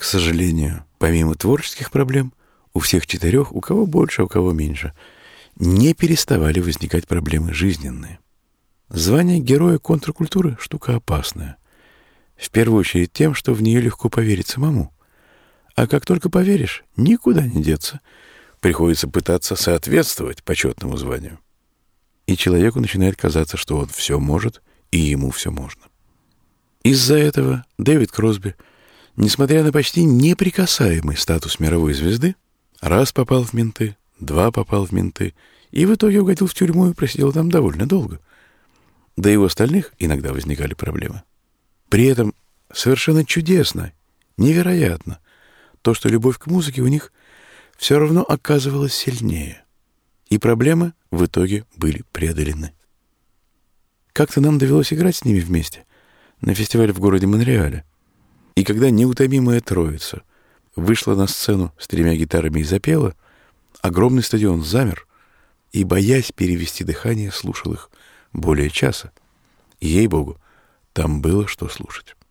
К сожалению, помимо творческих проблем, у всех четырех, у кого больше, у кого меньше, не переставали возникать проблемы жизненные. Звание героя контркультуры — штука опасная. В первую очередь тем, что в нее легко поверить самому. А как только поверишь, никуда не деться. Приходится пытаться соответствовать почетному званию. И человеку начинает казаться, что он все может, и ему все можно. Из-за этого Дэвид Кросби, несмотря на почти неприкасаемый статус мировой звезды, раз попал в менты, два попал в менты, и в итоге угодил в тюрьму и просидел там довольно долго. Да и у остальных иногда возникали проблемы. При этом совершенно чудесно, невероятно, то, что любовь к музыке у них все равно оказывалась сильнее. И проблемы в итоге были преодолены. Как-то нам довелось играть с ними вместе на фестивале в городе Монреале. И когда неутомимая троица вышла на сцену с 3 гитарами и запела, огромный стадион замер и, боясь перевести дыхание, слушал их более часа. И, ей-богу, там было что слушать.